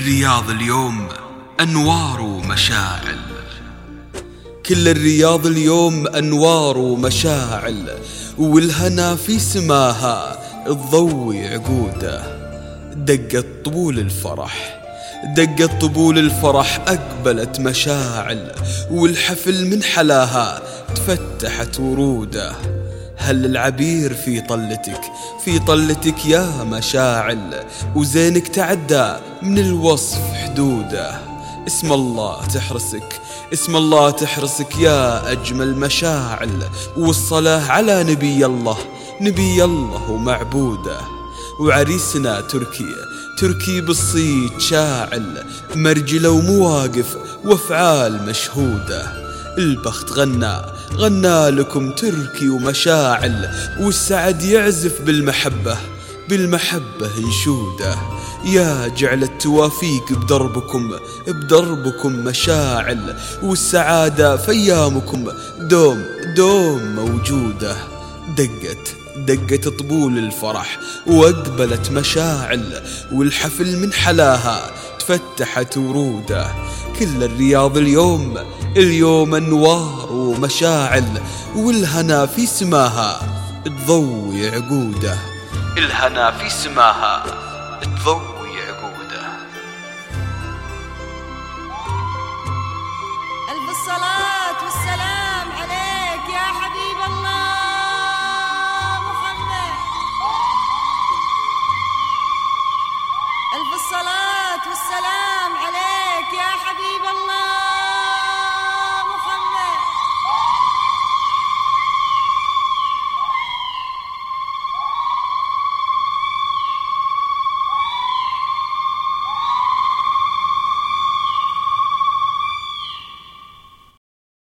الرياض اليوم أنوار ومشاعل، كل الرياض اليوم أنوار ومشاعل، والهنا في سماها تضوي عقوده. دقت طبول الفرح، دقت طبول الفرح، أقبلت مشاعل، والحفل من حلاها تفتحت وروده. هل العبير في طلتك، في طلتك يا مشاعل، وزينك تعدى من الوصف حدوده. اسم الله تحرسك، اسم الله تحرسك يا أجمل مشاعل، والصلاة على نبي الله، نبي الله ومعبوده. وعريسنا تركي، تركي بالصيت شاعل، مرجلة ومواقف وافعال مشهوده. البخت غنى لكم تركي ومشاعل، والسعد يعزف بالمحبة، بالمحبة انشوده. يا جعل التوافيق بدربكم، بدربكم مشاعل، والسعادة في أيامكم دوم دوم موجودة. دقت طبول الفرح وأقبلت مشاعل، والحفل من حلاها تفتحت وروده. كل الرياض اليوم أنوار ومشاعل، والهنا في سماها تضوي عقوده. الهنا في سماها تضوي